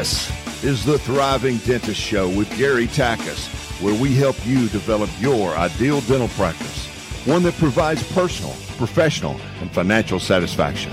This is the Thriving Dentist Show with Gary Takis, where we help you develop your ideal dental practice, one that provides personal, professional, and financial satisfaction.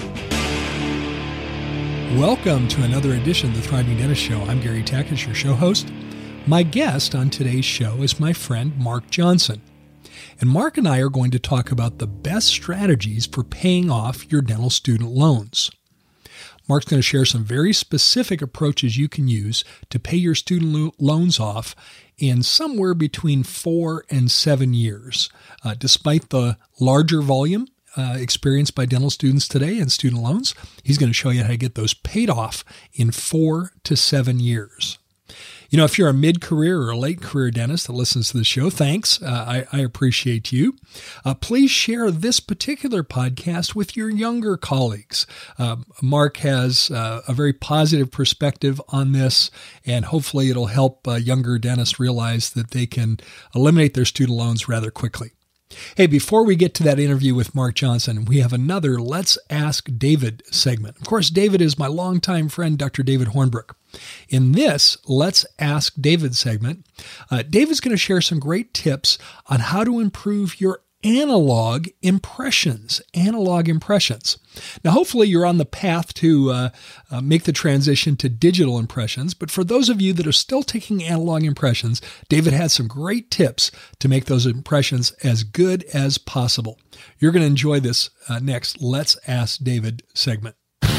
Welcome to another edition of the Thriving Dentist Show. I'm Gary Takis, your show host. My guest on today's show is my friend Mark Johnson. And Mark and I are going to talk about the best strategies for paying off your dental student loans. Mark's going to share some very specific approaches you can use to pay your student loans off in somewhere between 4 and 7 years. Despite the larger volume experienced by dental students today in student loans, he's going to show you how to get those paid off in 4 to 7 years. You know, if you're a mid-career or a late-career dentist that listens to the show, thanks. I appreciate you. Please share this particular podcast with your younger colleagues. Mark has a very positive perspective on this, and hopefully it'll help younger dentists realize that they can eliminate their student loans rather quickly. Hey, before we get to that interview with Mark Johnson, we have another Let's Ask David segment. Of course, David is my longtime friend, Dr. David Hornbrook. In this Let's Ask David segment, David's going to share some great tips on how to improve your analog impressions. Now, hopefully you're on the path to make the transition to digital impressions, but for those of you that are still taking analog impressions, David has some great tips to make those impressions as good as possible. You're going to enjoy this next Let's Ask David segment.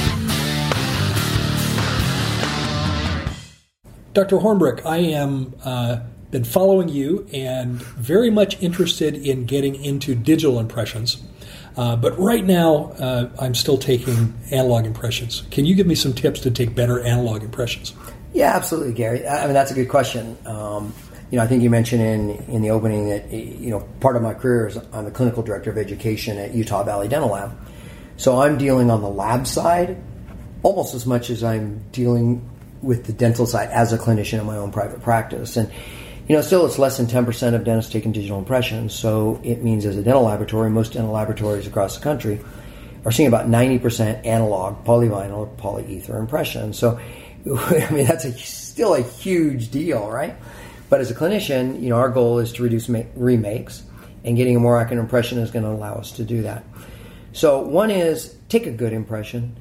Dr. Hornbrook, I am been following you and very much interested in getting into digital impressions. But right now, I'm still taking analog impressions. Can you give me some tips to take better analog impressions? Yeah, absolutely, Gary. I mean, that's a good question. I think you mentioned in the opening that, part of my career is I'm the clinical director of education at Utah Valley Dental Lab. So I'm dealing on the lab side almost as much as I'm dealing with the dental side as a clinician in my own private practice. And still it's less than 10% of dentists taking digital impressions. So it means as a dental laboratory, most dental laboratories across the country are seeing about 90% analog, polyvinyl, or polyether impressions. So, I mean, that's still a huge deal, right? But as a clinician, our goal is to reduce remakes, and getting a more accurate impression is going to allow us to do that. So one is take a good impression.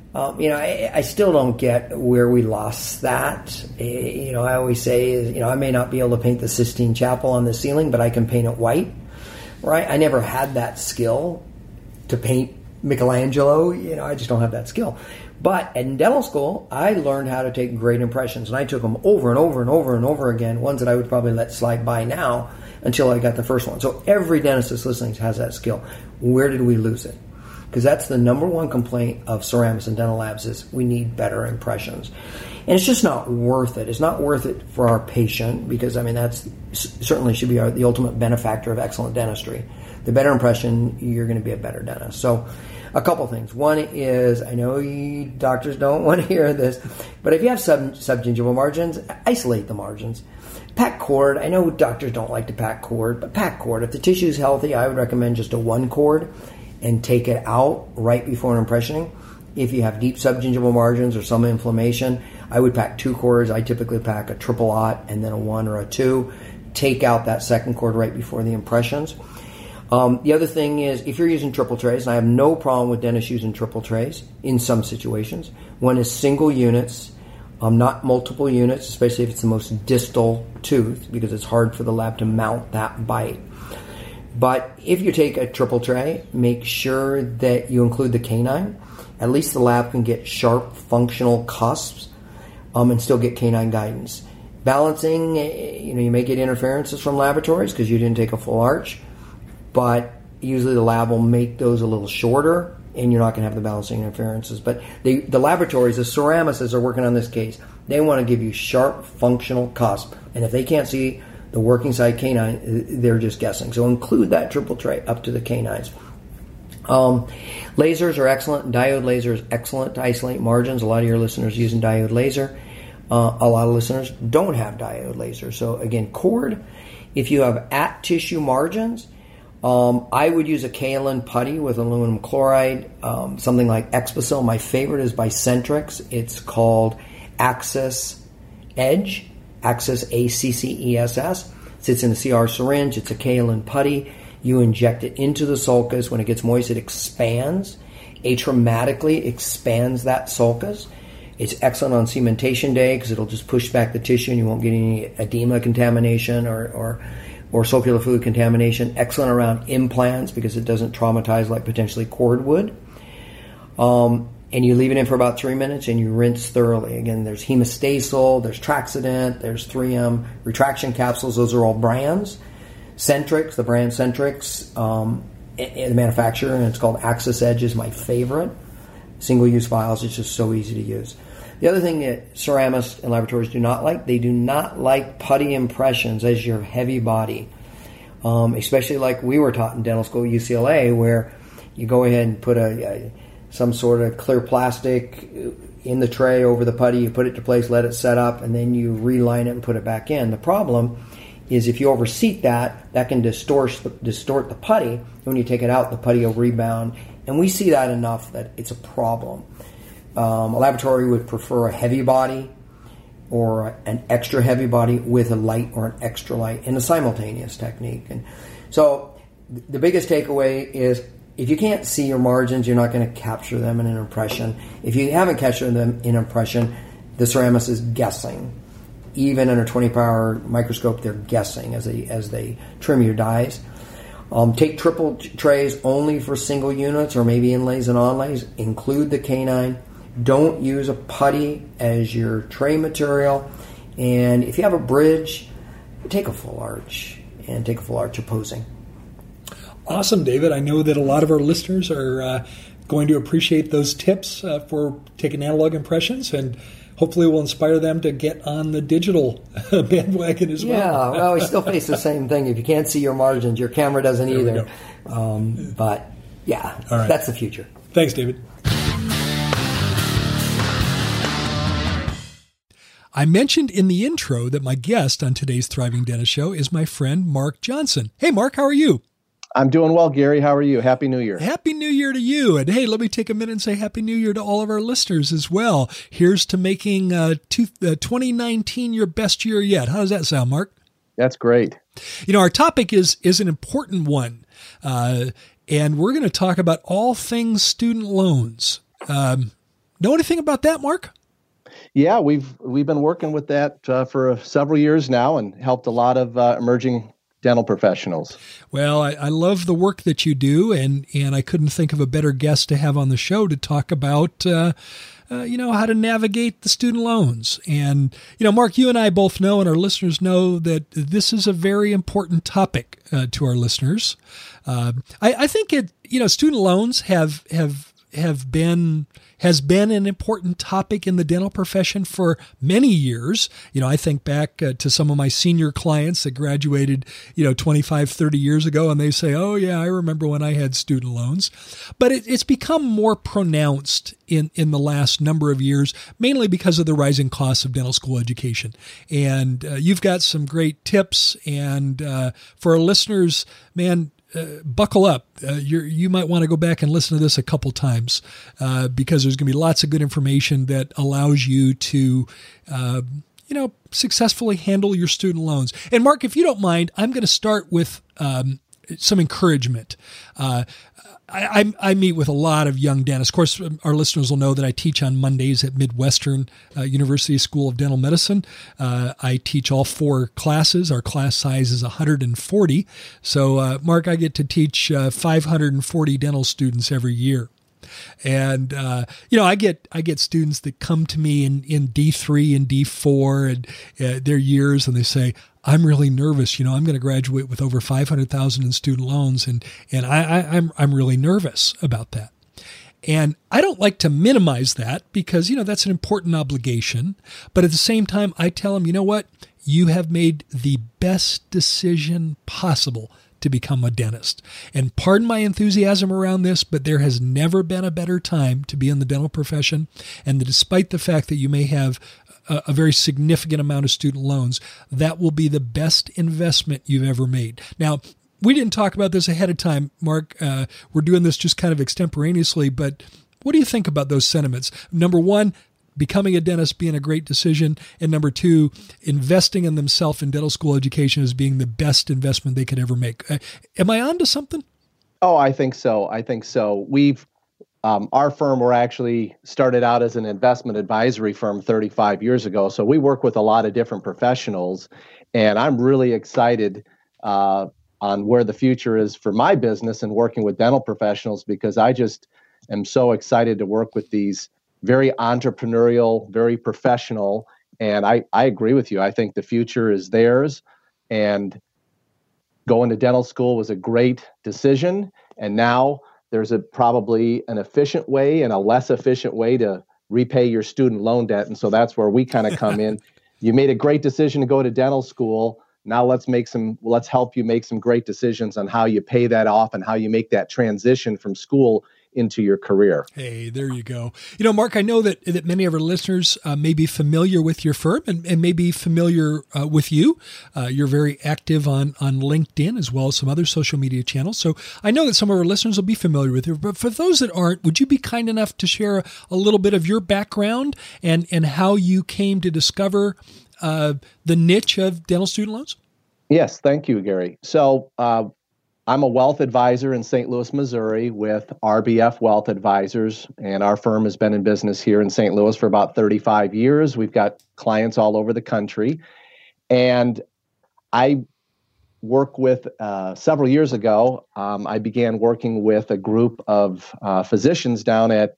I still don't get where we lost that. I always say, I may not be able to paint the Sistine Chapel on the ceiling, but I can paint it white, right? I never had that skill to paint Michelangelo. I just don't have that skill. But in dental school, I learned how to take great impressions, and I took them over and over and over and over again, ones that I would probably let slide by now until I got the first one. So every dentist that's listening has that skill. Where did we lose it? Because that's the number one complaint of ceramics and dental labs is we need better impressions. And it's just not worth it. It's not worth it for our patient because, that's certainly should be the ultimate benefactor of excellent dentistry. The better impression, you're going to be a better dentist. So a couple things. One is, I know you doctors don't want to hear this, but if you have subgingival margins, isolate the margins. Pack cord. I know doctors don't like to pack cord, but pack cord. If the tissue is healthy, I would recommend just a one cord and take it out right before an impressioning. If you have deep subgingival margins or some inflammation, I would pack 2 cords. I typically pack a triple aught and then a 1 or a 2. Take out that second cord right before the impressions. The other thing is, if you're using triple trays, and I have no problem with dentists using triple trays in some situations, one is single units, not multiple units, especially if it's the most distal tooth, because it's hard for the lab to mount that bite. But if you take a triple tray, make sure that you include the canine. At least the lab can get sharp functional cusps and still get canine guidance. Balancing, you may get interferences from laboratories because you didn't take a full arch, but usually the lab will make those a little shorter and you're not going to have the balancing interferences. But the laboratories, the ceramicists are working on this case. They want to give you sharp functional cusp. And if they can't see the working side canine, they're just guessing. So include that triple tray up to the canines. Lasers are excellent. Diode laser is excellent to isolate margins. A lot of your listeners using diode laser. A lot of listeners don't have diode laser. So again, cord. If you have at tissue margins, I would use a kaolin putty with aluminum chloride, something like Expasil. My favorite is by Centrix. It's called Access Edge, Access ACCESS. Sits in a CR syringe. It's a kaolin putty. You inject it into the sulcus. When it gets moist, it expands. Atraumatically expands that sulcus. It's excellent on cementation day because it'll just push back the tissue and you won't get any edema contamination or sulcular fluid contamination. Excellent around implants because it doesn't traumatize like potentially cord would. And you leave it in for about 3 minutes and you rinse thoroughly. Again, there's Hemostasol, there's Traxident, there's 3M retraction capsules. Those are all brands. Centrix, the brand Centrix, the manufacturer, and it's called Access Edge, is my favorite. Single-use vials, it's just so easy to use. The other thing that ceramists and laboratories do not like, they do not like putty impressions as your heavy body, especially like we were taught in dental school at UCLA, where you go ahead and put some sort of clear plastic in the tray over the putty, you put it to place, let it set up, and then you reline it and put it back in. The problem is if you overseat that can distort the putty. When you take it out, the putty will rebound. And we see that enough that it's a problem. A laboratory would prefer a heavy body or an extra heavy body with a light or an extra light in a simultaneous technique. And so the biggest takeaway is if you can't see your margins, you're not going to capture them in an impression. If you haven't captured them in an impression, the ceramist is guessing. Even under 20-power microscope, they're guessing as they trim your dies. Take triple trays only for single units or maybe inlays and onlays. Include the canine. Don't use a putty as your tray material. And if you have a bridge, take a full arch and take a full arch opposing. Awesome, David. I know that a lot of our listeners are going to appreciate those tips for taking analog impressions, and hopefully we'll inspire them to get on the digital bandwagon as well. Yeah, well, we still face the same thing. If you can't see your margins, your camera doesn't either. But, yeah, all right. That's the future. Thanks, David. I mentioned in the intro that my guest on today's Thriving Dentist Show is my friend Mark Johnson. Hey, Mark, how are you? I'm doing well, Gary. How are you? Happy New Year. Happy New Year to you. And hey, let me take a minute and say Happy New Year to all of our listeners as well. Here's to making 2019 your best year yet. How does that sound, Mark? That's great. You know, our topic is an important one. And we're going to talk about all things student loans. Know anything about that, Mark? Yeah, we've been working with that for several years now and helped a lot of emerging dental professionals. Well, I love the work that you do, and I couldn't think of a better guest to have on the show to talk about, how to navigate the student loans. And, Mark, you and I both know, and our listeners know, that this is a very important topic to our listeners. I think student loans has been an important topic in the dental profession for many years. I think back to some of my senior clients that graduated, 25, 30 years ago, and they say, oh yeah, I remember when I had student loans. But it's become more pronounced in the last number of years, mainly because of the rising costs of dental school education. And you've got some great tips. And for our listeners, man, buckle up. You might want to go back and listen to this a couple times because there's going to be lots of good information that allows you to, successfully handle your student loans. And Mark, if you don't mind, I'm going to start with some encouragement. I meet with a lot of young dentists. Of course, our listeners will know that I teach on Mondays at Midwestern University School of Dental Medicine. I teach all 4 classes. Our class size is 140. So, Mark, I get to teach 540 dental students every year. And, I get students that come to me in D3 and D4 and their years, and they say, I'm really nervous. I'm going to graduate with over $500,000 in student loans, and I'm really nervous about that. And I don't like to minimize that because, that's an important obligation. But at the same time, I tell them, you know what? You have made the best decision possible to become a dentist. And pardon my enthusiasm around this, but there has never been a better time to be in the dental profession. And despite the fact that you may have a very significant amount of student loans, that will be the best investment you've ever made. Now, we didn't talk about this ahead of time, Mark. We're doing this just kind of extemporaneously, but what do you think about those sentiments? Number one, becoming a dentist being a great decision, and number two, investing in themselves in dental school education as being the best investment they could ever make. Am I on to something? Oh, I think so. We've our firm were actually started out as an investment advisory firm 35 years ago. So we work with a lot of different professionals, and I'm really excited on where the future is for my business and working with dental professionals, because I just am so excited to work with these very entrepreneurial, very professional. And I agree with you. I think the future is theirs. And going to dental school was a great decision. And now there's probably an efficient way and a less efficient way to repay your student loan debt. And so that's where we kind of come in. You made a great decision to go to dental school. Now let's help you make some great decisions on how you pay that off and how you make that transition from school into your career. Hey, there you go. Mark, I know that many of our listeners may be familiar with your firm and may be familiar with you. You're very active on LinkedIn as well as some other social media channels. So I know that some of our listeners will be familiar with you. But for those that aren't, would you be kind enough to share a little bit of your background and how you came to discover the niche of dental student loans? Yes, thank you, Gary. So I'm a wealth advisor in St. Louis, Missouri with RBF Wealth Advisors, and our firm has been in business here in St. Louis for about 35 years. We've got clients all over the country, and I work with, several years ago, I began working with a group of physicians down at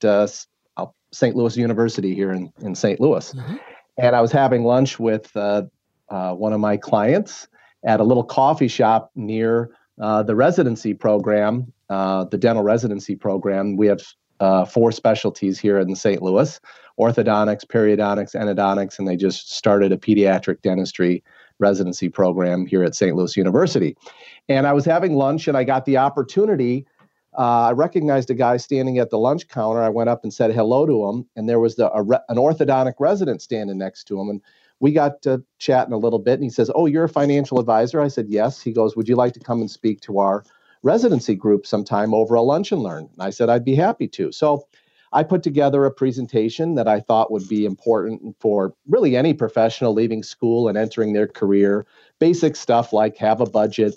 St. Louis University here in St. Louis. Mm-hmm. And I was having lunch with one of my clients at a little coffee shop near the residency program, the dental residency program. We have 4 specialties here in St. Louis: orthodontics, periodontics, endodontics, and they just started a pediatric dentistry residency program here at St. Louis University. And I was having lunch, and I got the opportunity. I recognized a guy standing at the lunch counter. I went up and said hello to him, and there was an orthodontic resident standing next to him. And we got to chatting a little bit, and he says, "Oh, you're a financial advisor?" I said, "Yes." He goes, "Would you like to come and speak to our residency group sometime over a lunch and learn?" And I said, "I'd be happy to." So I put together a presentation that I thought would be important for really any professional leaving school and entering their career. Basic stuff like have a budget,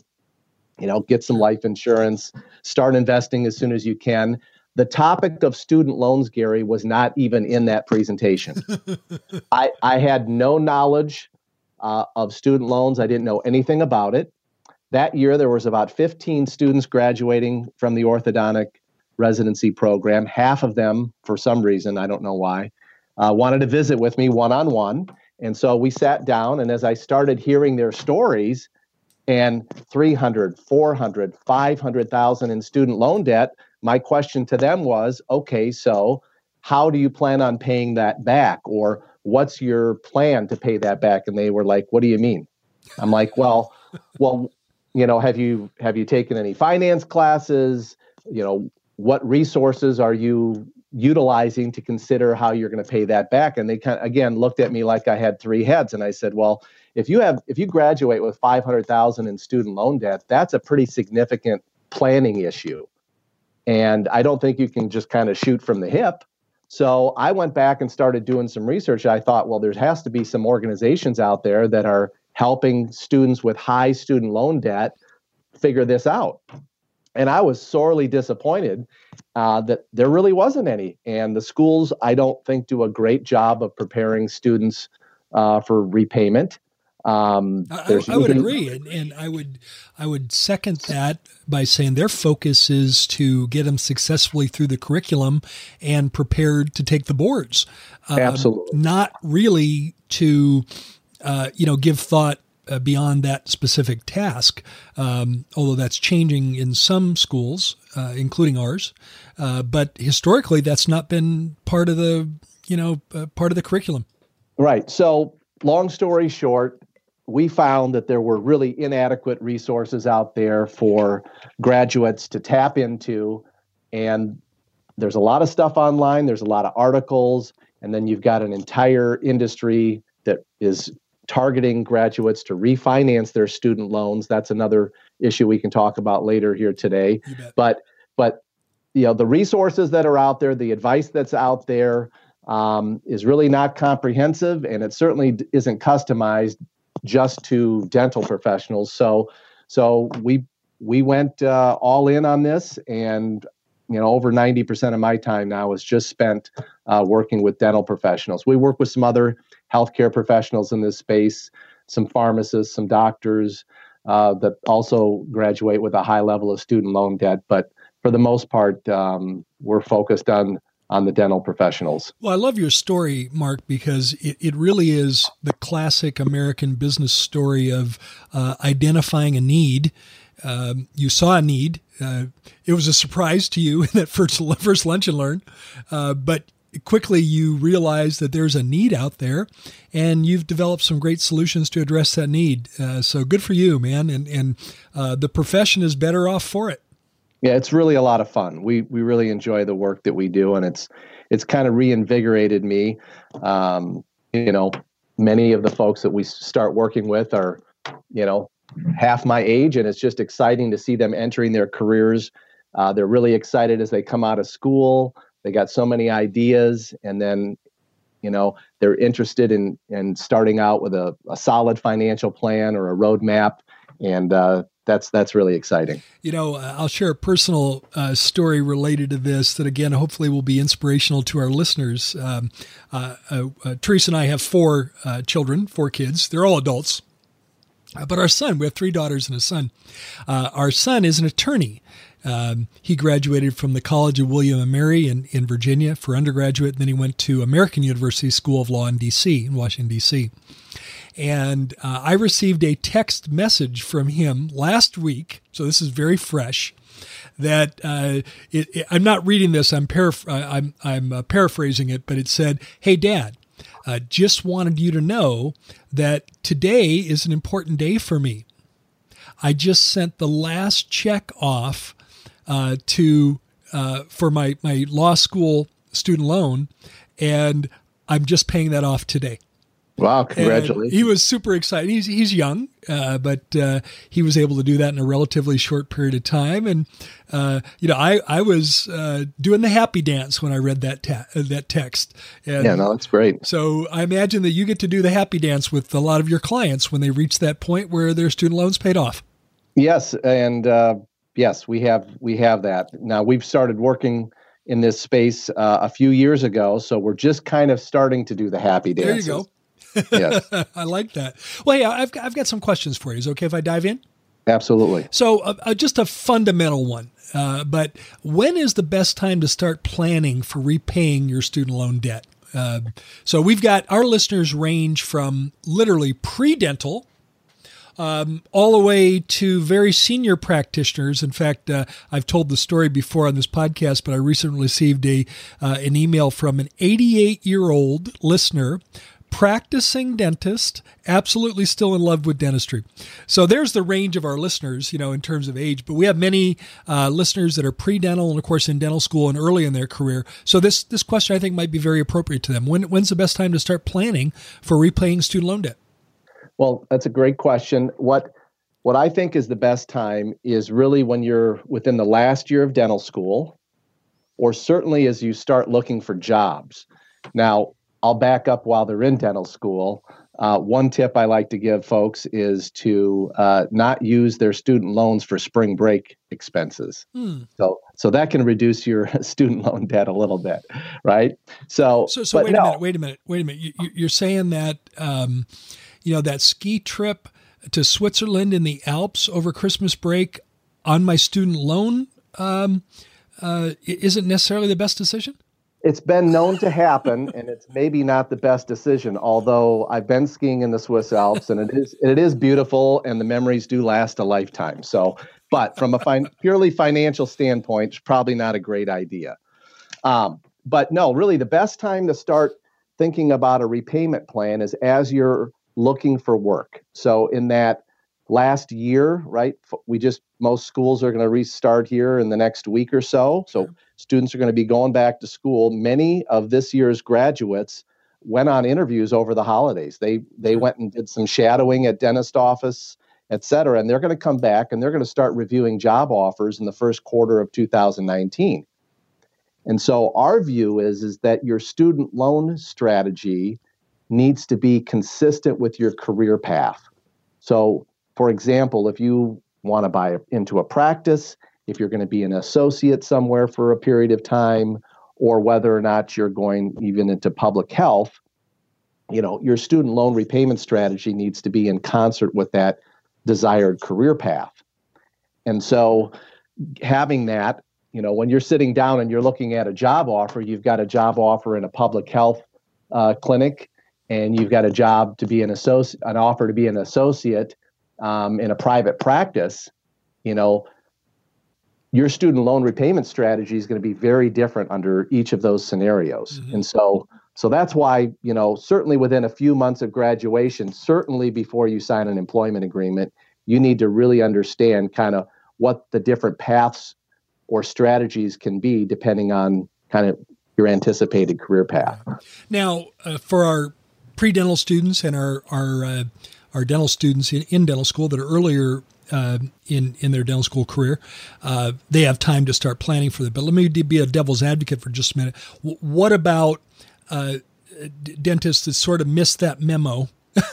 get some life insurance, start investing as soon as you can. The topic of student loans, Gary, was not even in that presentation. I had no knowledge of student loans. I didn't know anything about it. That year, there was about 15 students graduating from the orthodontic residency program. Half of them, for some reason, I don't know why, wanted to visit with me one-on-one. And so we sat down, and as I started hearing their stories, and 300, 400, 500,000 in student loan debt, my question to them was, okay, so how do you plan on paying that back? Or what's your plan to pay that back? And they were like, "What do you mean?" I'm like, well, have you taken any finance classes? What resources are you utilizing to consider how you're going to pay that back? And they kind of, again, looked at me like I had 3 heads. And I said, well, if you graduate with 500,000 in student loan debt, that's a pretty significant planning issue. And I don't think you can just kind of shoot from the hip. So I went back and started doing some research. I thought, well, there has to be some organizations out there that are helping students with high student loan debt figure this out. And I was sorely disappointed that there really wasn't any. And the schools, I don't think, do a great job of preparing students for repayment. I would agree, and I would second that by saying their focus is to get them successfully through the curriculum and prepared to take the boards. Absolutely, not really to give thought beyond that specific task. Although that's changing in some schools, including ours, but historically that's not been part of the curriculum. Right. So, long story short, we found that there were really inadequate resources out there for graduates to tap into. And there's a lot of stuff online. There's a lot of articles. And then you've got an entire industry that is targeting graduates to refinance their student loans. That's another issue we can talk about later here today. But the resources that are out there, the advice that's out there, is really not comprehensive, and it certainly isn't customized just to dental professionals. So we went all in on this, and over 90% of my time now is just spent working with dental professionals. We work with some other healthcare professionals in this space, some pharmacists, some doctors that also graduate with a high level of student loan debt. But for the most part, we're focused on the dental professionals. Well, I love your story, Mark, because it really is the classic American business story of identifying a need. You saw a need. It was a surprise to you in that first lunch and learn, but quickly you realize that there's a need out there, and you've developed some great solutions to address that need. So good for you, man. And the profession is better off for it. Yeah, it's really a lot of fun. We really enjoy the work that we do, and it's kind of reinvigorated me. Many of the folks that we start working with are, half my age, and it's just exciting to see them entering their careers. They're really excited as they come out of school. They got so many ideas, and then, they're interested in starting out with a solid financial plan or a roadmap, and that's really exciting. I'll share a personal story related to this that, again, hopefully will be inspirational to our listeners. Teresa and I have 4 children, 4 kids. They're all adults. But our son, we have 3 daughters and a son. Our son is an attorney. He graduated from the College of William & Mary in Virginia for undergraduate, and then he went to American University School of Law in Washington, D.C. And I received a text message from him last week, so this is very fresh, that I'm not reading this, I'm paraphrasing it, but it said, "Hey, Dad, just wanted you to know that today is an important day for me. I just sent the last check off for my law school student loan, and I'm just paying that off today." Wow, congratulations. And he was super excited. He's young, but he was able to do that in a relatively short period of time. And, I was doing the happy dance when I read that text. And yeah, no, that's great. So I imagine that you get to do the happy dance with a lot of your clients when they reach that point where their student loan's paid off. Yes, and yes, we have that. Now, we've started working in this space a few years ago, so we're just kind of starting to do the happy dances. There you go. Yes. I like that. Well, yeah, I've got some questions for you. Is it okay if I dive in? Absolutely. So just a fundamental one, but when is the best time to start planning for repaying your student loan debt? So we've got our listeners range from literally pre-dental all the way to very senior practitioners. In fact, I've told the story before on this podcast, but I recently received an email from an 88-year-old listener, practicing dentist, absolutely still in love with dentistry. So there's the range of our listeners, in terms of age. But we have many listeners that are pre-dental and, of course, in dental school and early in their career. So this question, I think, might be very appropriate to them. When's the best time to start planning for repaying student loan debt? Well, that's a great question. What I think is the best time is really when you're within the last year of dental school, or certainly as you start looking for jobs. Now, I'll back up while they're in dental school. One tip I like to give folks is to not use their student loans for spring break expenses. So that can reduce your student loan debt a little bit, right? So wait a minute. You're saying that that ski trip to Switzerland in the Alps over Christmas break on my student loan isn't necessarily the best decision? It's been known to happen, and it's maybe not the best decision, although I've been skiing in the Swiss Alps, and it is beautiful, and the memories do last a lifetime. So, but from a purely financial standpoint, it's probably not a great idea. But no, really the best time to start thinking about a repayment plan is as you're looking for work. So in that last year, right, most schools are going to restart here in the next week or so. So students are going to be going back to school. Many of this year's graduates went on interviews over the holidays. They went and did some shadowing at dentist office, et cetera, and they're going to come back and they're going to start reviewing job offers in the first quarter of 2019. And so our view is that your student loan strategy needs to be consistent with your career path. So, for example, if you want to buy into a practice, if you're going to be an associate somewhere for a period of time, or whether or not you're going even into public health, your student loan repayment strategy needs to be in concert with that desired career path. And so having that, when you're sitting down and you're looking at a job offer, you've got a job offer in a public health clinic, and you've got a job to be an offer to be an associate in a private practice, your student loan repayment strategy is going to be very different under each of those scenarios. Mm-hmm. And so that's why, certainly within a few months of graduation, certainly before you sign an employment agreement, you need to really understand kind of what the different paths or strategies can be depending on kind of your anticipated career path. Now, for our pre-dental students and our dental students in dental school that are earlier in their dental school career, they have time to start planning for that. But let me be a devil's advocate for just a minute. What about dentists that sort of missed that memo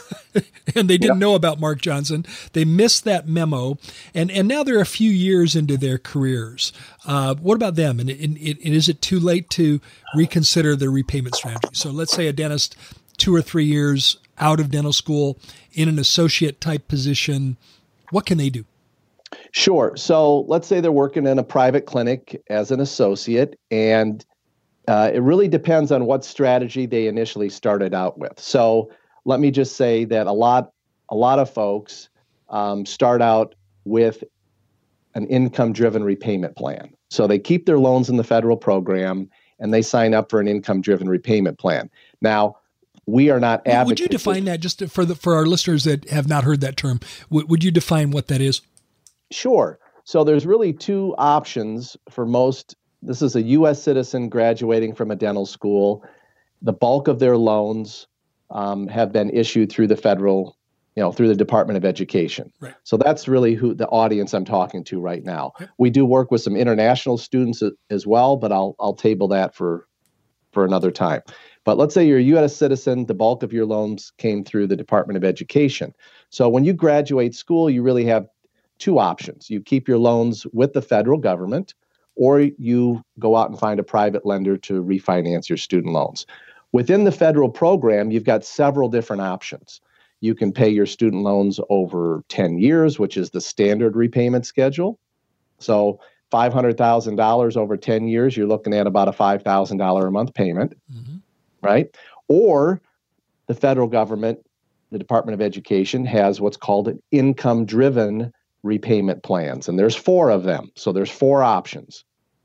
and they didn't know about Mark Johnson? They missed that memo, and now they're a few years into their careers. What about them? And is it too late to reconsider their repayment strategy? So let's say a dentist 2 or 3 years out of dental school in an associate type position, what can they do? Sure. So let's say they're working in a private clinic as an associate, and it really depends on what strategy they initially started out with. So let me just say that a lot of folks start out with an income-driven repayment plan. So they keep their loans in the federal program, and they sign up for an income-driven repayment plan. Now, we are not advocating. Would you define that just for our listeners that have not heard that term? Would you define what that is? Sure. So there's really two options for most. This is a U.S. citizen graduating from a dental school. The bulk of their loans have been issued through the federal, through the Department of Education. Right. So that's really who the audience I'm talking to right now. Okay. We do work with some international students as well, but I'll table that for another time. But let's say you're a U.S. citizen, the bulk of your loans came through the Department of Education. So when you graduate school, you really have two options. You keep your loans with the federal government, or you go out and find a private lender to refinance your student loans. Within the federal program, you've got several different options. You can pay your student loans over 10 years, which is the standard repayment schedule. So $500,000 over 10 years, you're looking at about a $5,000 a month payment. Mm-hmm. Right? Or the federal government, the Department of Education, has what's called an income-driven repayment plans. And there's 4 of them. So there's 4 options.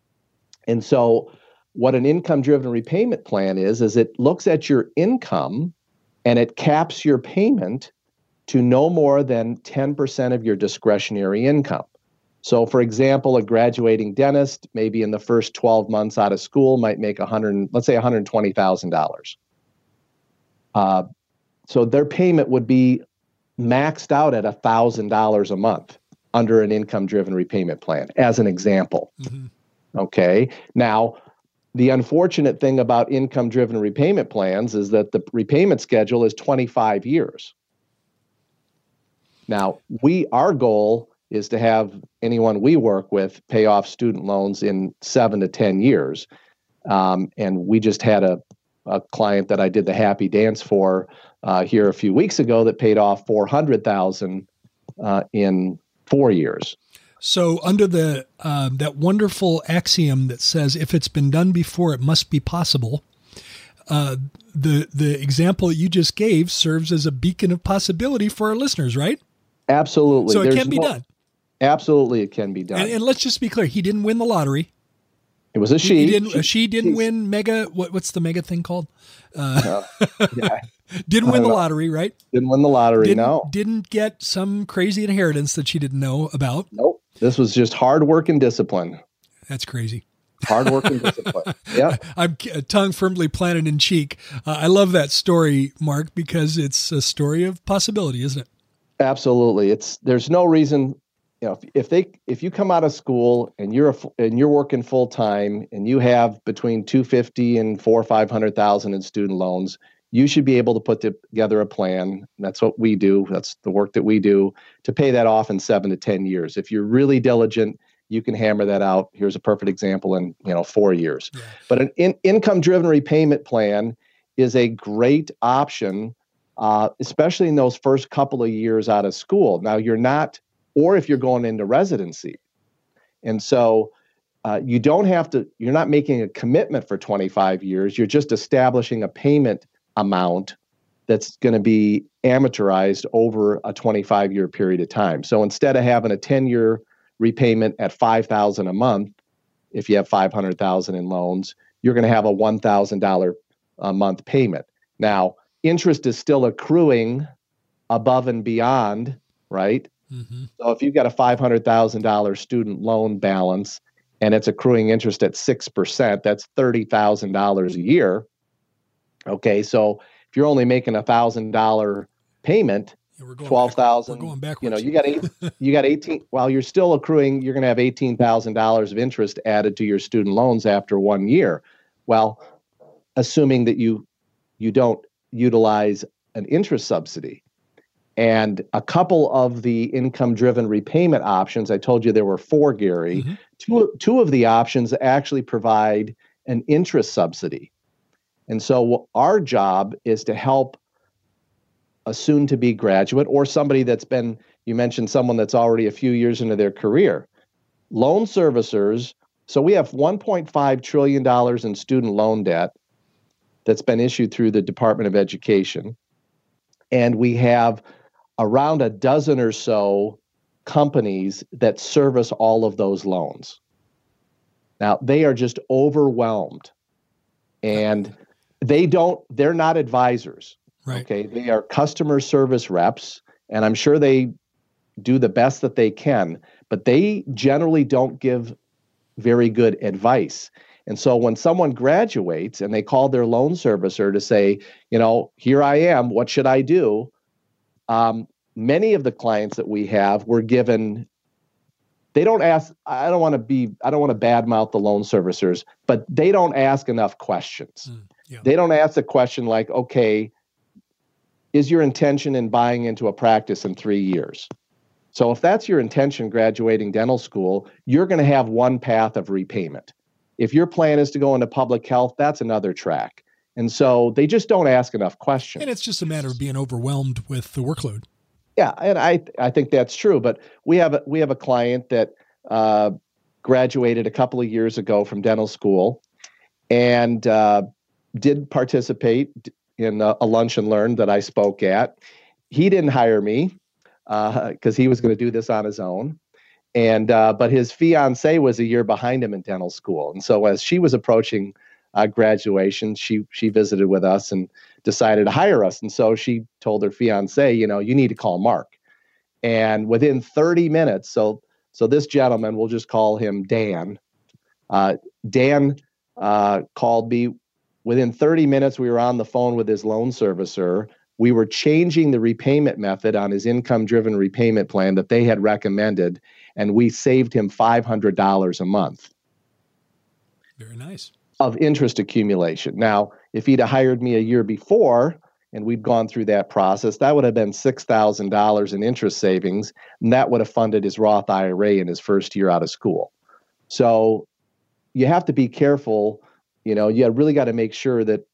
And so what an income-driven repayment plan is it looks at your income and it caps your payment to no more than 10% of your discretionary income. So, for example, a graduating dentist, maybe in the first 12 months out of school, might make $120,000. So their payment would be maxed out at $1,000 a month under an income-driven repayment plan, as an example. Mm-hmm. Okay. Now, the unfortunate thing about income-driven repayment plans is that the repayment schedule is 25 years. Now, our goal is to have anyone we work with pay off student loans in 7 to 10 years. And we just had a client that I did the happy dance for here a few weeks ago that paid off $400,000 in 4 years. So under the that wonderful axiom that says if it's been done before, it must be possible, the example that you just gave serves as a beacon of possibility for our listeners, right? Absolutely. So it can be done. Absolutely, it can be done. And let's just be clear: he didn't win the lottery. It was a she. She didn't win mega. What's the mega thing called? Didn't win the lottery, right? Didn't win the lottery. No. Didn't get some crazy inheritance that she didn't know about. Nope. This was just hard work and discipline. That's crazy. Hard work and discipline. Yeah. I'm tongue firmly planted in cheek. I love that story, Mark, because it's a story of possibility, isn't it? Absolutely. There's no reason if you come out of school and you're working full time and you have between 250 and 400 or 500,000 in student loans, you should be able to put together a plan. That's what we do. That's the work that we do to pay that off in 7 to 10 years. If you're really diligent, you can hammer that out. Here's a perfect example in 4 years. Yeah. But an income-driven repayment plan is a great option, especially in those first couple of years out of school. Now or if you're going into residency. And so you're not making a commitment for 25 years. You're just establishing a payment amount that's going to be amortized over a 25-year period of time. So instead of having a 10-year repayment at $5,000 a month, if you have $500,000 in loans, you're going to have a $1,000 a month payment. Now, interest is still accruing above and beyond, right? Mm-hmm. So if you've got a $500,000 student loan balance and it's accruing interest at 6%, that's $30,000 a year. Okay, so if you're only making $1,000 payment, 12,000. We're going backwards. You got 18. While you're still accruing, you're going to have $18,000 of interest added to your student loans after 1 year. Well, assuming that you don't utilize an interest subsidy. And a couple of the income-driven repayment options, I told you there were 4, Gary. Mm-hmm. Two of the options actually provide an interest subsidy. And so our job is to help a soon-to-be graduate or somebody you mentioned someone that's already a few years into their career. Loan servicers, so we have $1.5 trillion in student loan debt that's been issued through the Department of Education. And we have around a dozen or so companies that service all of those loans. Now, they are just overwhelmed. And they're not advisors. Right. Okay. They are customer service reps, and I'm sure they do the best that they can, but they generally don't give very good advice. And so when someone graduates and they call their loan servicer to say, here I am, what should I do? Many of the clients that we have were given, they don't ask, I don't want to badmouth the loan servicers, but they don't ask enough questions. Yeah. They don't ask a question like, okay, is your intention in buying into a practice in 3 years? So if that's your intention graduating dental school, you're going to have one path of repayment. If your plan is to go into public health, that's another track. And so they just don't ask enough questions. And it's just a matter of being overwhelmed with the workload. Yeah, and I think that's true. But we have a client that graduated a couple of years ago from dental school and did participate in a lunch and learn that I spoke at. He didn't hire me because he was going to do this on his own. And but his fiance was a year behind him in dental school. And so as she was approaching graduation, she visited with us and decided to hire us. And so she told her fiance, you need to call Mark. And within 30 minutes, so this gentleman, we'll just call him Dan. Dan called me. Within 30 minutes, we were on the phone with his loan servicer. We were changing the repayment method on his income-driven repayment plan that they had recommended, and we saved him $500 a month. Very nice. Of interest accumulation. Now, if he'd have hired me a year before and we'd gone through that process, that would have been $6,000 in interest savings, and that would have funded his Roth IRA in his first year out of school. So you have to be careful. You really got to make sure that,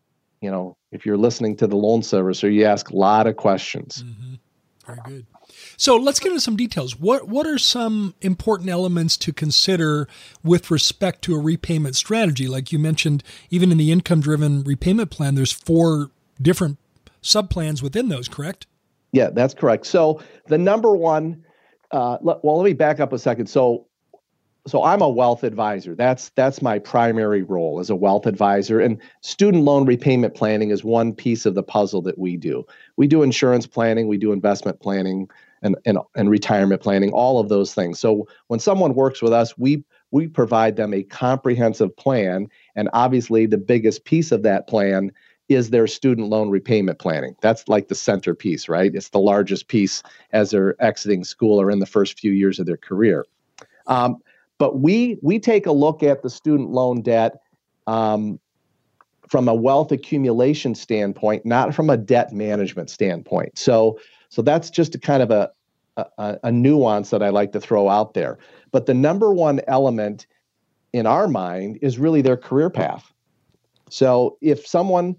if you're listening to the loan servicer, you ask a lot of questions. Mm-hmm. Very good. So let's get into some details. What are some important elements to consider with respect to a repayment strategy? Like you mentioned, even in the income-driven repayment plan, there's 4 different sub-plans within those, correct? Yeah, that's correct. So the number one, let me back up a second. So I'm a wealth advisor. That's my primary role as a wealth advisor. And student loan repayment planning is one piece of the puzzle that we do. We do insurance planning, we do investment planning, and retirement planning, all of those things. So when someone works with us, we provide them a comprehensive plan. And obviously the biggest piece of that plan is their student loan repayment planning. That's like the centerpiece, right? It's the largest piece as they're exiting school or in the first few years of their career. But we take a look at the student loan debt from a wealth accumulation standpoint, not from a debt management standpoint. So that's just a kind of a nuance that I like to throw out there. But the number one element in our mind is really their career path. So if someone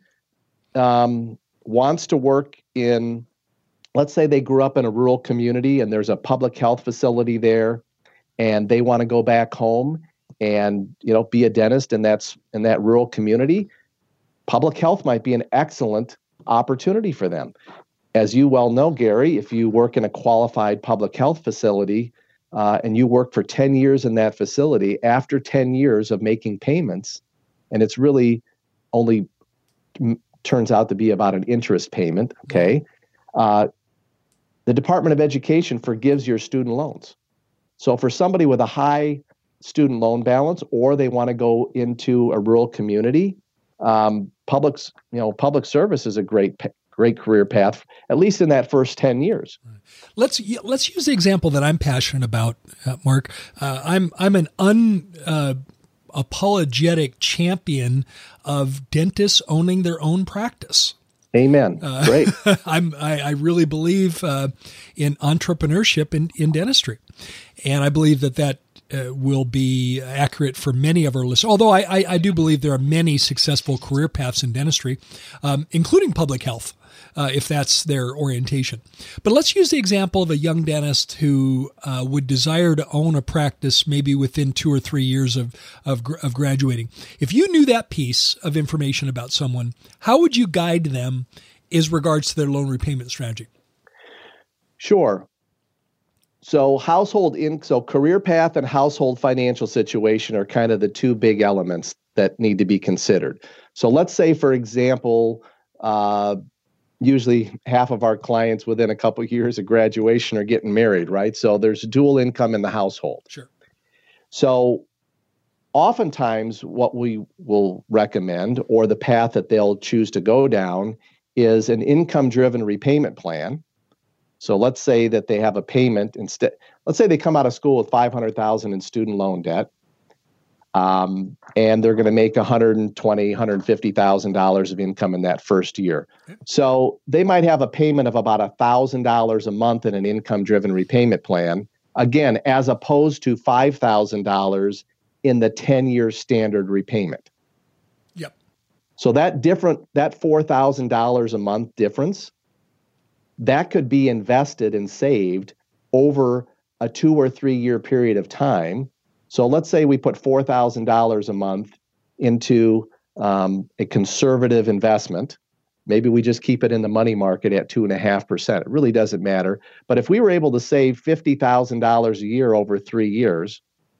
wants to work in, let's say they grew up in a rural community and there's a public health facility there, and they want to go back home and be a dentist in that rural community, public health might be an excellent opportunity for them. As you well know, Gary, if you work in a qualified public health facility and you work for 10 years in that facility, after 10 years of making payments, and it's really only turns out to be about an interest payment, okay, the Department of Education forgives your student loans. So for somebody with a high student loan balance, or they want to go into a rural community, public service is a great career path, at least in that first 10 years. Let's use the example that I'm passionate about, Mark. I'm an unapologetic champion of dentists owning their own practice. Amen. Great. I really believe in entrepreneurship in dentistry, and I believe that will be accurate for many of our listeners. Although I do believe there are many successful career paths in dentistry, including public health, if that's their orientation. But let's use the example of a young dentist who would desire to own a practice maybe within 2 or 3 years of graduating. If you knew that piece of information about someone, how would you guide them as regards to their loan repayment strategy? Sure. So career path and household financial situation are kind of the two big elements that need to be considered. So let's say, for example, usually half of our clients within a couple of years of graduation are getting married, right? So there's dual income in the household. Sure. So oftentimes what we will recommend, or the path that they'll choose to go down, is an income-driven repayment plan. So let's say that they have a payment instead. Let's say they come out of school with $500,000 in student loan debt, and they're going to make $120,000, $150,000 of income in that first year. Okay. So they might have a payment of about $1,000 a month in an income-driven repayment plan. Again, as opposed to $5,000 in the 10-year standard repayment. Yep. So that $4,000 a month difference, that could be invested and saved over a 2 or 3 year period of time. So let's say we put $4,000 a month into a conservative investment. Maybe we just keep it in the money market at 2.5%. It really doesn't matter. But if we were able to save $50,000 a year over 3 years,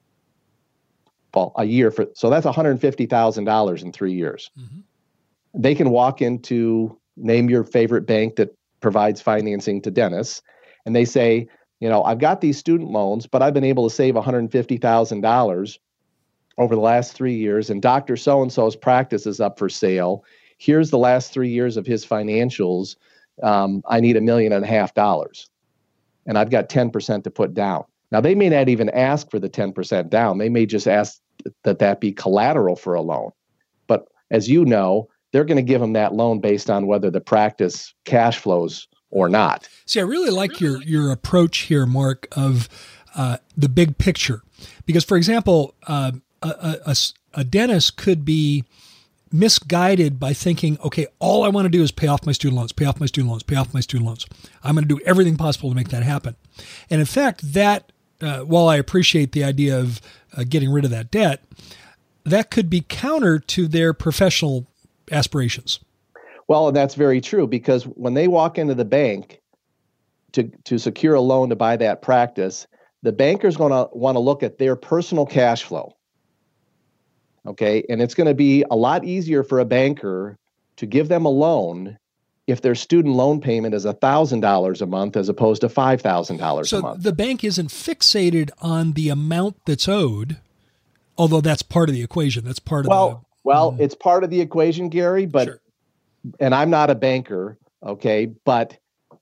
so that's $150,000 in 3 years. Mm-hmm. They can walk into, name your favorite bank that provides financing to dentists, and they say, I've got these student loans, but I've been able to save $150,000 over the last 3 years, and Dr. So-and-so's practice is up for sale. Here's the last 3 years of his financials. I need $1.5 million, and I've got 10% to put down. Now, they may not even ask for the 10% down. They may just ask that be collateral for a loan. But as you know, they're going to give them that loan based on whether the practice cash flows or not. See, I really like your approach here, Mark, of the big picture. Because, for example, a dentist could be misguided by thinking, okay, all I want to do is pay off my student loans, pay off my student loans, pay off my student loans. I'm going to do everything possible to make that happen. And in fact, that, while I appreciate the idea of getting rid of that debt, that could be counter to their professional aspirations. Well, and that's very true, because when they walk into the bank to secure a loan to buy that practice, the banker's going to want to look at their personal cash flow. Okay, and it's going to be a lot easier for a banker to give them a loan if their student loan payment is $1,000 a month as opposed to $5,000 a month. So the bank isn't fixated on the amount that's owed, although that's part of the equation. That's part of it's part of the equation, Gary, but sure. and I'm not a banker, okay, but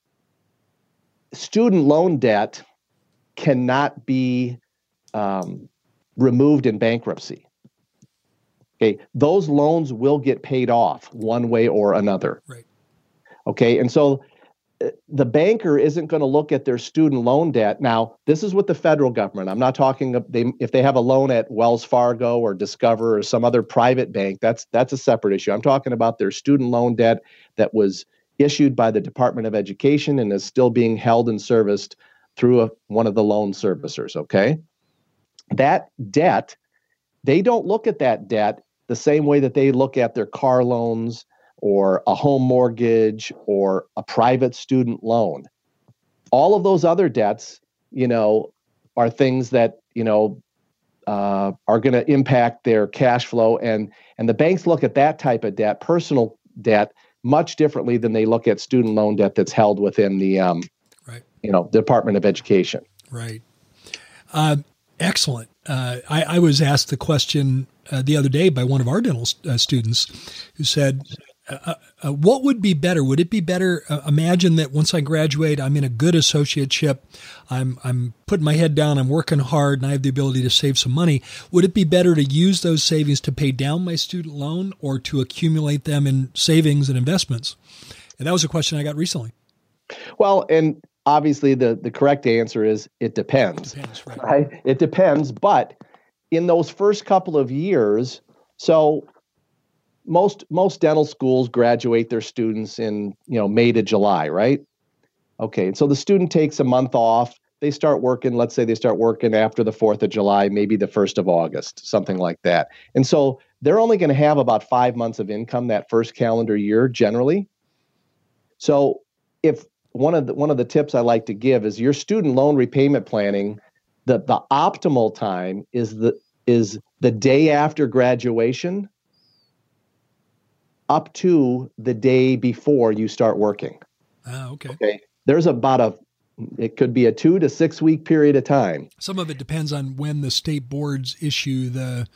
student loan debt cannot be removed in bankruptcy. Okay, those loans will get paid off one way or another. Right. Okay, and so the banker isn't going to look at their student loan debt. Now, this is with the federal government. I'm not talking if they have a loan at Wells Fargo or Discover or some other private bank. That's a separate issue. I'm talking about their student loan debt that was issued by the Department of Education and is still being held and serviced through one of the loan servicers. Okay, that debt, they don't look at that debt the same way that they look at their car loans or a home mortgage or a private student loan. All of those other debts, are things that, are going to impact their cash flow. And the banks look at that type of debt, personal debt, much differently than they look at student loan debt that's held within the, Department of Education. Right. Excellent. I was asked the question the other day by one of our dental students who said, what would be better? Would it be better? Imagine that once I graduate, I'm in a good associateship. I'm putting my head down. I'm working hard, and I have the ability to save some money. Would it be better to use those savings to pay down my student loan or to accumulate them in savings and investments? And that was a question I got recently. Well, and obviously the correct answer is it depends. Right? It depends, but in those first couple of years, so most dental schools graduate their students in, May to July, right? Okay, so the student takes a month off. They start working, let's say they start working after the 4th of July, maybe the 1st of August, something like that. And so they're only going to have about 5 months of income that first calendar year generally. So if one of the tips I like to give is your student loan repayment planning, the optimal time is the day after graduation up to the day before you start working. Okay. There's it could be a 2 to 6 week period of time. Some of it depends on when the state boards issue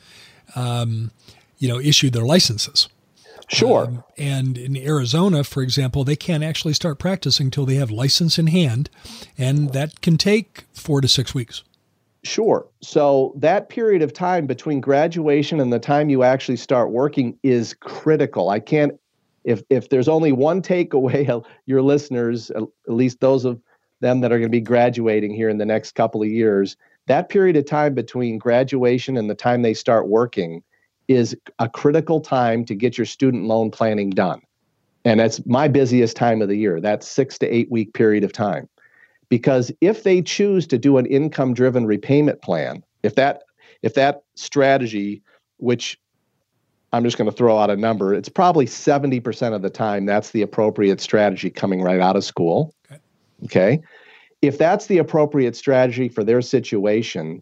issue their licenses. Sure. And in Arizona, for example, they can't actually start practicing until they have license in hand, and that can take 4 to 6 weeks. Sure. So that period of time between graduation and the time you actually start working is critical. I can't, if there's only one takeaway, your listeners, at least those of them that are going to be graduating here in the next couple of years, that period of time between graduation and the time they start working is a critical time to get your student loan planning done. And that's my busiest time of the year, that 6 to 8 week period of time. Because if they choose to do an income-driven repayment plan, if that strategy, which I'm just going to throw out a number, it's probably 70% of the time that's the appropriate strategy coming right out of school. Okay? If that's the appropriate strategy for their situation,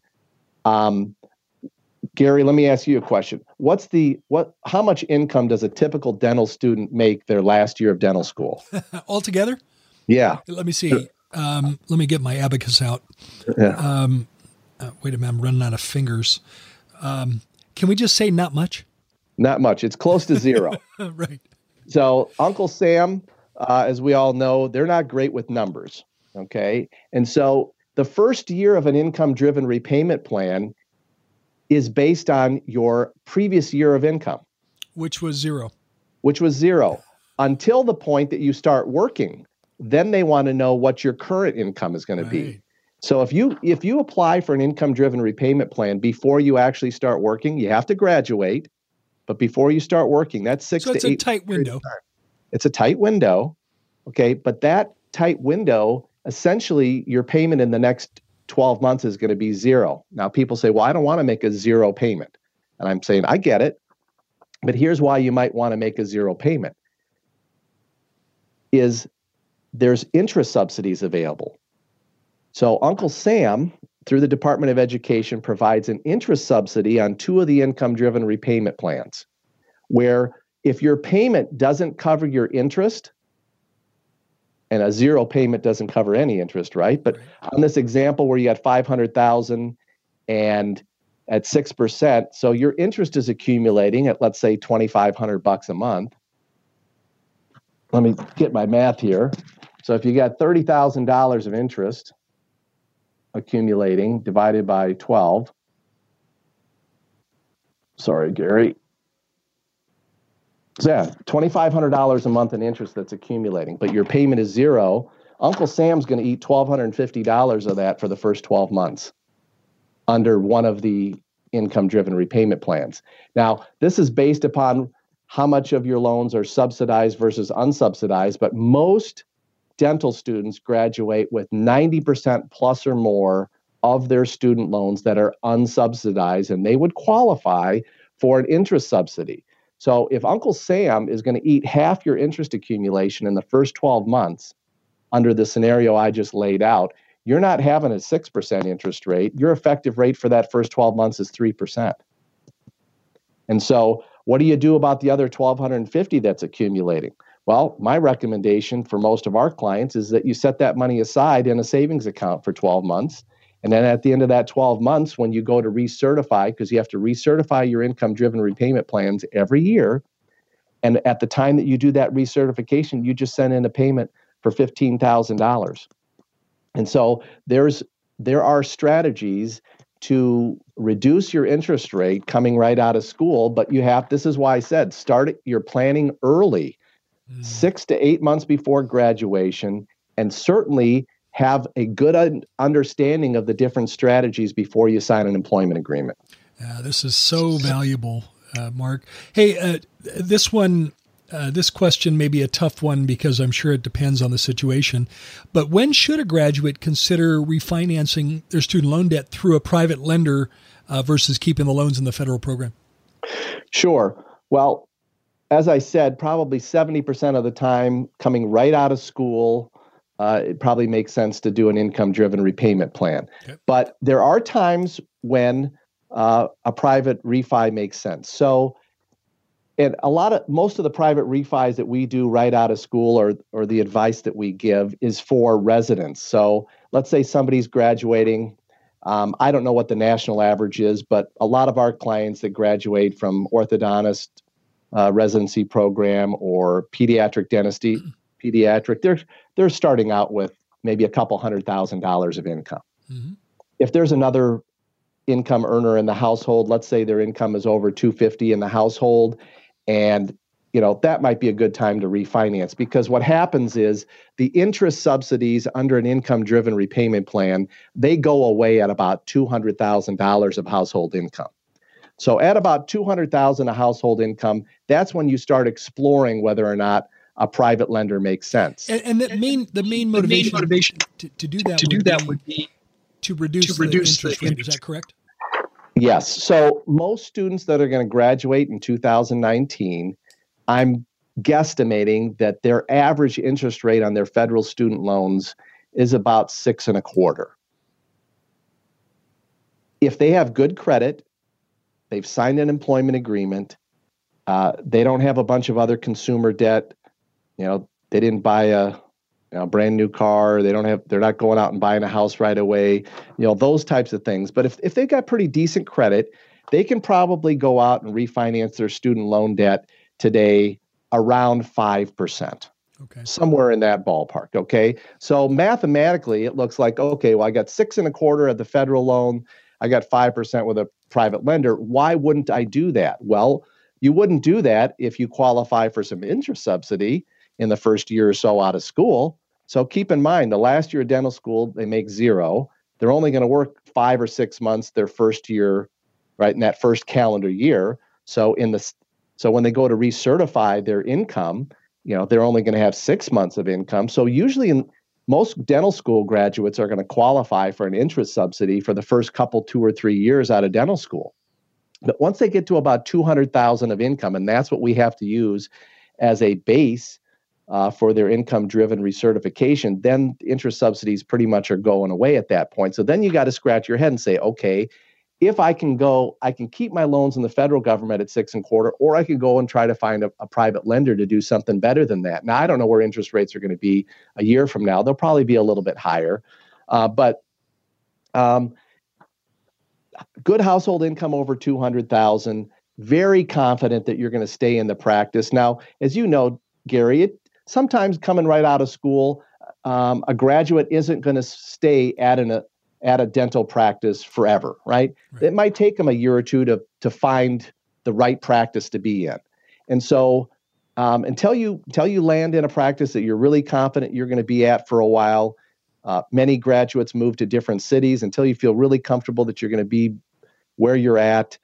Gary, let me ask you a question. How much income does a typical dental student make their last year of dental school? Altogether? Yeah. Let me see. Let me get my abacus out. Yeah. Wait a minute, I'm running out of fingers. Can we just say not much? Not much. It's close to zero. Right. So Uncle Sam, as we all know, they're not great with numbers. Okay. And so the first year of an income-driven repayment plan is based on your previous year of income. Which was zero. Until the point that you start working. Then they want to know what your current income is going to be. So if you apply for an income-driven repayment plan before you actually start working, you have to graduate. But before you start working, that's 6 to 8 weeks. So it's a tight window. It's a tight window. Okay. But that tight window, essentially your payment in the next 12 months is going to be zero. Now people say, well, I don't want to make a zero payment. And I'm saying, I get it. But here's why you might want to make a zero payment. There's interest subsidies available. So Uncle Sam, through the Department of Education, provides an interest subsidy on 2 of the income-driven repayment plans, where if your payment doesn't cover your interest, and a zero payment doesn't cover any interest, right? But on this example where you had $500,000 and at 6%, so your interest is accumulating at, let's say, $2,500 a month. let me get my math here. So if you got $30,000 of interest accumulating divided by 12, sorry, Gary. So yeah, $2,500 a month in interest that's accumulating, but your payment is zero. Uncle Sam's going to eat $1,250 of that for the first 12 months under one of the income-driven repayment plans. Now, this is based upon how much of your loans are subsidized versus unsubsidized, but most dental students graduate with 90% plus or more of their student loans that are unsubsidized, and they would qualify for an interest subsidy. So if Uncle Sam is going to eat half your interest accumulation in the first 12 months under the scenario I just laid out, you're not having a 6% interest rate. Your effective rate for that first 12 months is 3%. And so what do you do about the other $1,250 that's accumulating? Well, my recommendation for most of our clients is that you set that money aside in a savings account for 12 months. And then at the end of that 12 months, when you go to recertify, because you have to recertify your income-driven repayment plans every year, and at the time that you do that recertification, you just send in a payment for $15,000. And so there are strategies to reduce your interest rate coming right out of school, but this is why I said, start your planning early, 6 to 8 months before graduation, and certainly have a good understanding of the different strategies before you sign an employment agreement. This is so valuable, Mark. Hey, this question may be a tough one because I'm sure it depends on the situation, but when should a graduate consider refinancing their student loan debt through a private lender versus keeping the loans in the federal program? Sure. Well, as I said, probably 70% of the time coming right out of school, it probably makes sense to do an income-driven repayment plan. Okay. But there are times when a private refi makes sense. So, and most of the private refis that we do right out of school or the advice that we give is for residents. So let's say somebody's graduating. I don't know what the national average is, but a lot of our clients that graduate from orthodontist residency program or pediatric dentistry, they're starting out with maybe a couple $100,000 of income. Mm-hmm. If there's another income earner in the household, let's say their income is over $250 in the household, and that might be a good time to refinance, because what happens is the interest subsidies under an income-driven repayment plan, they go away at about $200,000 of household income. So at about $200,000 of household income, that's when you start exploring whether or not a private lender makes sense. And the main motivation to do that would be to reduce the interest rate. Is that correct? Yes. So most students that are going to graduate in 2019, I'm guesstimating that their average interest rate on their federal student loans is about 6.25%. If they have good credit, they've signed an employment agreement, they don't have a bunch of other consumer debt, they didn't buy a brand new car, they're not going out and buying a house right away, those types of things. But if they've got pretty decent credit, they can probably go out and refinance their student loan debt today around 5%. Okay. Somewhere in that ballpark. Okay. So mathematically, it looks like, okay, well, I got 6.25% at the federal loan. I got 5% with a private lender. Why wouldn't I do that? Well, you wouldn't do that if you qualify for some interest subsidy in the first year or so out of school. So keep in mind, the last year of dental school, they make zero. They're only going to work 5 or 6 months their first year, right, in that first calendar year. So when they go to recertify their income, they're only going to have 6 months of income. So usually most dental school graduates are going to qualify for an interest subsidy for the first 2 or 3 years out of dental school. But once they get to about $200,000 of income, and that's what we have to use as a base for their income-driven recertification, then interest subsidies pretty much are going away at that point. So then you got to scratch your head and say, okay, if I can keep my loans in the federal government at 6.25%, or I can go and try to find a private lender to do something better than that. Now, I don't know where interest rates are going to be a year from now. They'll probably be a little bit higher, but good household income over $200,000, very confident that you're going to stay in the practice. Now, as you know, Gary, sometimes coming right out of school, a graduate isn't going to stay at a dental practice forever, right? It might take them a year or two to find the right practice to be in. And so until you land in a practice that you're really confident you're going to be at for a while, many graduates move to different cities until you feel really comfortable that you're going to be where you're at.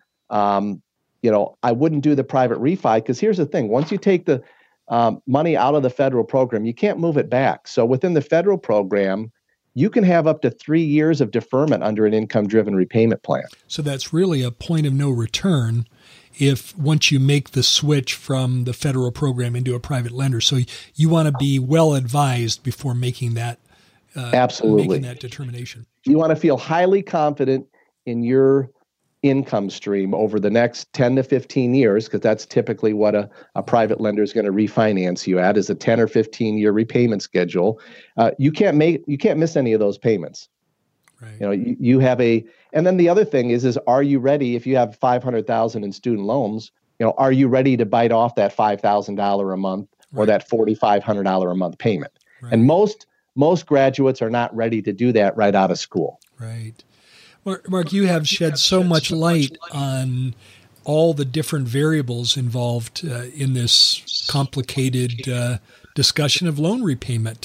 I wouldn't do the private refi, because here's the thing. Once you take the money out of the federal program, you can't move it back. So within the federal program, you can have up to 3 years of deferment under an income-driven repayment plan. So that's really a point of no return if once you make the switch from the federal program into a private lender. So you want to be well advised before making that absolutely making that determination. You want to feel highly confident in your income stream over the next 10 to 15 years, because that's typically what a private lender is going to refinance you at, is a 10 or 15 year repayment schedule. You can't miss any of those payments. Right. You have and then the other thing is are you ready, if you have $500,000 in student loans, are you ready to bite off that $5,000 a month or that $4,500 a month payment? Right. And most graduates are not ready to do that right out of school. Right. Mark, you have shed so much light on all the different variables involved in this complicated discussion of loan repayment.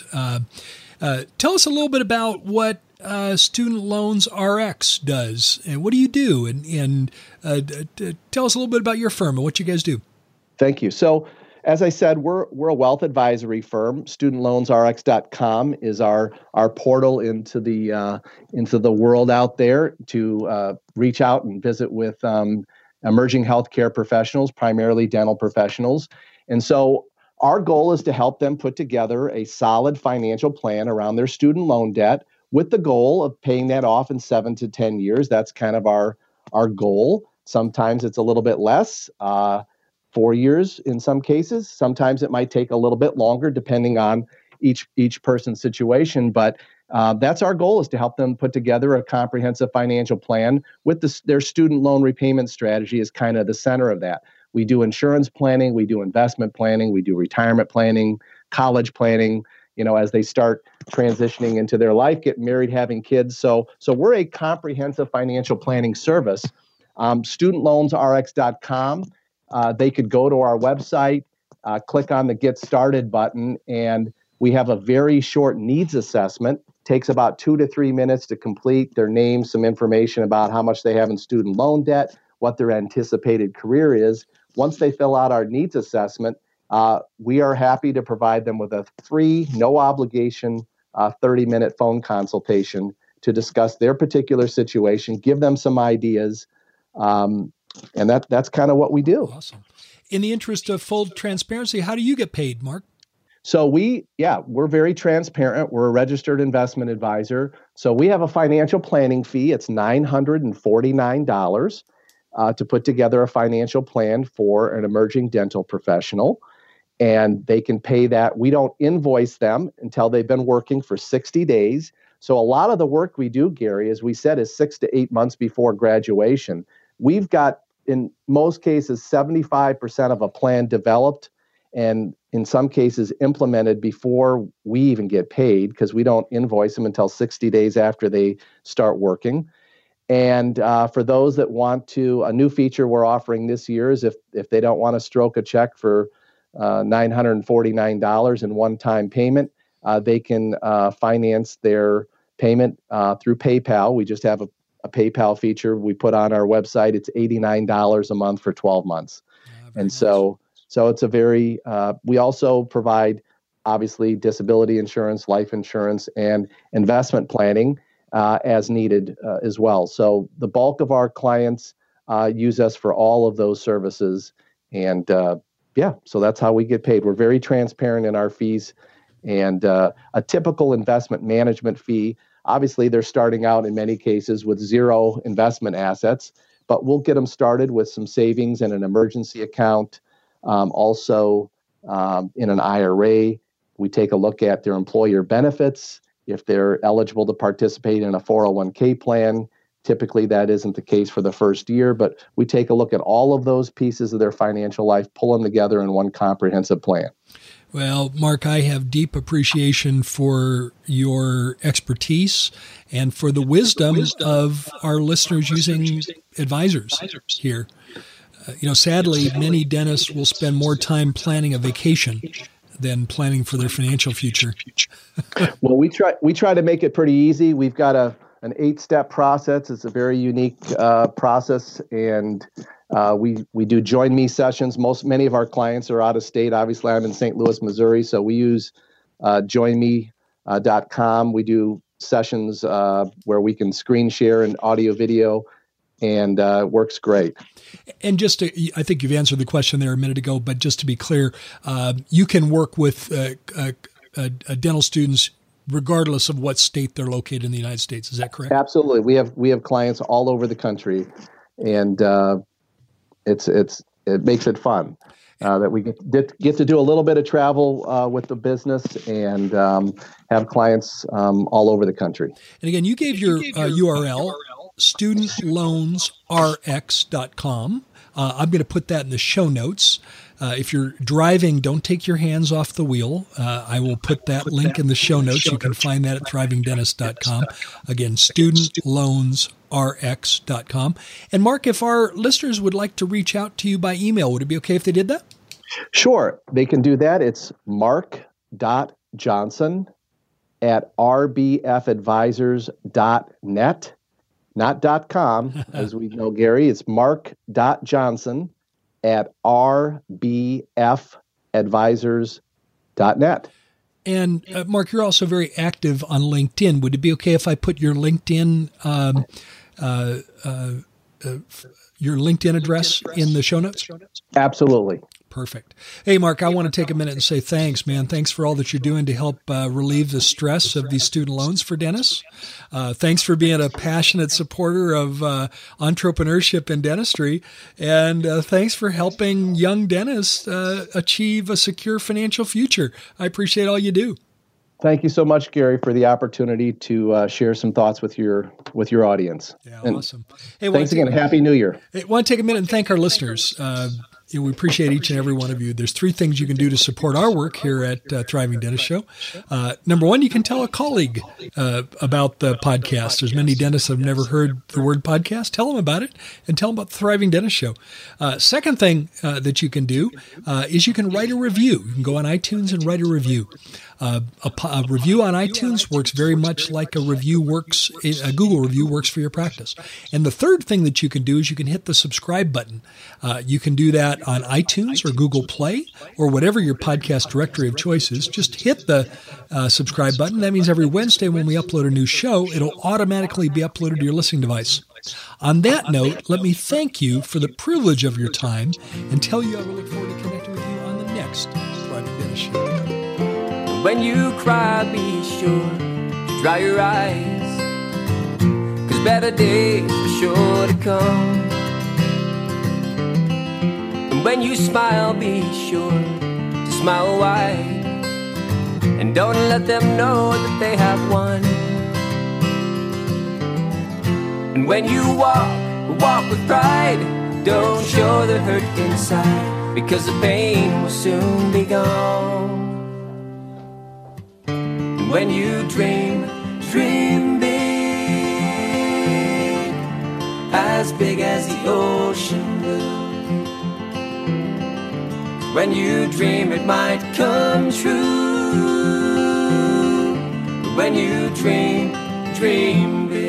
Tell us a little bit about what Student Loans RX does, and what do you do? And tell us a little bit about your firm and what you guys do. Thank you. So, as I said, we're a wealth advisory firm. StudentLoansRx.com is our portal into the world out there to reach out and visit with emerging healthcare professionals, primarily dental professionals. And so our goal is to help them put together a solid financial plan around their student loan debt, with the goal of paying that off in 7 to 10 years. That's kind of our goal. Sometimes it's a little bit less. 4 years in some cases. Sometimes it might take a little bit longer depending on each person's situation. But that's our goal, is to help them put together a comprehensive financial plan with their student loan repayment strategy is kind of the center of that. We do insurance planning, we do investment planning, we do retirement planning, college planning, as they start transitioning into their life, getting married, having kids. So we're a comprehensive financial planning service. StudentLoansRx.com. They could go to our website, click on the Get Started button, and we have a very short needs assessment. Takes about 2 to 3 minutes to complete. Their name, some information about how much they have in student loan debt, what their anticipated career is. Once they fill out our needs assessment, we are happy to provide them with a free, no obligation, 30-minute phone consultation to discuss their particular situation, give them some ideas, and that's kind of what we do. Awesome. In the interest of full transparency, how do you get paid, Mark? So we're very transparent. We're a registered investment advisor. So we have a financial planning fee. It's $949 to put together a financial plan for an emerging dental professional. And they can pay that. We don't invoice them until they've been working for 60 days. So a lot of the work we do, Gary, as we said, is 6 to 8 months before graduation. We've got, in most cases, 75% of a plan developed and in some cases implemented before we even get paid, because we don't invoice them until 60 days after they start working. And for those that want to, a new feature we're offering this year is if they don't want to stroke a check for $949 in one-time payment, they can finance their payment through PayPal. We just have a PayPal feature we put on our website. It's $89 a month for 12 months. And so it's a very, we also provide obviously disability insurance, life insurance, and investment planning as needed as well. So the bulk of our clients use us for all of those services. And so that's how we get paid. We're very transparent in our fees. And a typical investment management fee, obviously they're starting out in many cases with zero investment assets, but we'll get them started with some savings and an emergency account. Also in an IRA, we take a look at their employer benefits. If they're eligible to participate in a 401k plan, typically that isn't the case for the first year, but we take a look at all of those pieces of their financial life, pull them together in one comprehensive plan. Well, Mark, I have deep appreciation for your expertise and for the wisdom of our listeners using advisors here. Sadly, many dentists will spend more time planning a vacation than planning for their financial future. Well, we try to make it pretty easy. We've got an 8-step process. It's a very unique process, and we do join me sessions. Many of our clients are out of state. Obviously, I'm in St. Louis, Missouri, so we use joinme.com. We do sessions where we can screen share and audio, video, and it works great. And I think you've answered the question there a minute ago, but just to be clear, you can work with dental students regardless of what state they're located in the United States. Is that correct? Absolutely. We have clients all over the country, and it makes it fun that we get to do a little bit of travel with the business and have clients all over the country. And again, you gave your URL, studentloansrx.com. I'm going to put that in the show notes. If you're driving, don't take your hands off the wheel. I will put that link in the show notes. You can find that at thrivingdentist.com. Again, studentloansrx.com. And Mark, if our listeners would like to reach out to you by email, would it be okay if they did that? Sure. They can do that. It's mark.johnson@rbfadvisors.net. Not .com, as we know, Gary. It's mark.johnson@rbfadvisors.net. And Mark, you're also very active on LinkedIn. Would it be okay if I put your LinkedIn address in the show notes? Absolutely. Perfect. Hey, Mark, I want to take a minute and say thanks, man. Thanks for all that you're doing to help relieve the stress of these student loans for dentists. Thanks for being a passionate supporter of entrepreneurship in dentistry. And thanks for helping young dentists achieve a secure financial future. I appreciate all you do. Thank you so much, Gary, for the opportunity to share some thoughts with your audience. Yeah, and awesome. Hey, thanks again. Happy New Year. I want to take a minute and thank our listeners. We appreciate each and every one of you. There's 3 things you can do to support our work here at Thriving Dentist Show. Number 1, you can tell a colleague about the podcast. There's many dentists that have never heard the word podcast. Tell them about it and tell them about the Thriving Dentist Show. Second thing that you can do is you can write a review. You can go on iTunes and write a review. A review on iTunes works very much like a Google review works for your practice. And the third thing that you can do is you can hit the subscribe button. You can do that on iTunes or Google Play or whatever your podcast directory of choice is. Just hit the subscribe button. That means every Wednesday when we upload a new show, it'll automatically be uploaded to your listening device. On that note, let me thank you for the privilege of your time and tell you I will look forward to connecting with you on the next Thriving Dentist Show. When you cry, be sure to dry your eyes, 'cause better days are sure to come. And when you smile, be sure to smile wide, and don't let them know that they have won. And when you walk with pride, don't show the hurt inside, because the pain will soon be gone. When you dream big, as big as the ocean blue. When you dream it might come true. When you dream big.